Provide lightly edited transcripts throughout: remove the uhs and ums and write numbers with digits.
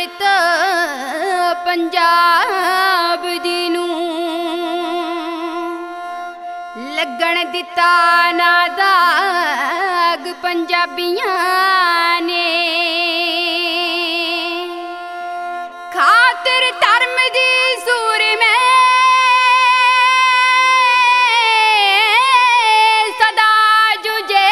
ਰੀਤ ਪੰਜਾਬ ਦੀ ਨੂੰ ਲੱਗਣ ਦਿੱਤਾ ਨਾ ਦਾਗ ਪੰਜਾਬੀਆਂ ਨੇ ਖਾਤਰ ਧਰਮ ਦੀ ਸੂਰ ਮੈਂ ਸਦਾ ਜੁਝੇ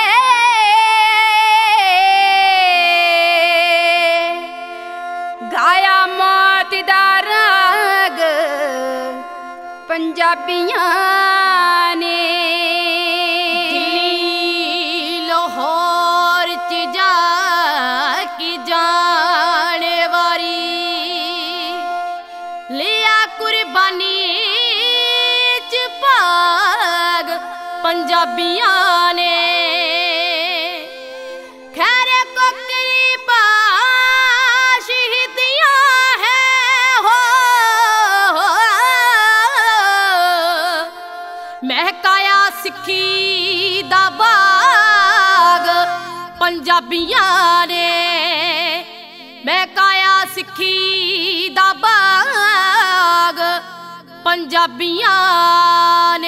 ਗਾਇਆ ਮੌਤ ਦਾ ਰਾਗ ਪੰਜਾਬੀਆਂ ਨੇ ਦਿੱਲੀ ਲਾਹੌਰ ਚ ਜਾ ਕੇ ਜਾਣ ਵਾਰੀ ਲਿਆ ਕੁਰਬਾਨੀ ਚ ਭਾਗ ਪੰਜਾਬੀਆਂ ਨੇ ਖੈਰੇ ਕੋਕਰੀ ਪਾ ਸ਼ਹੀਦੀਆਂ ਹੈ ਹੋ ਮਹਿਕਾਇਆ ਸਿੱਖੀ ਦਾ ਬਾਗ ਪੰਜਾਬੀਆਂ ਨੇ ਮਹਿਕਾਇਆ ਸਿੱਖੀ ਦਾ ਬਾਗ ਪੰਜਾਬੀਆਂ ਨੇ।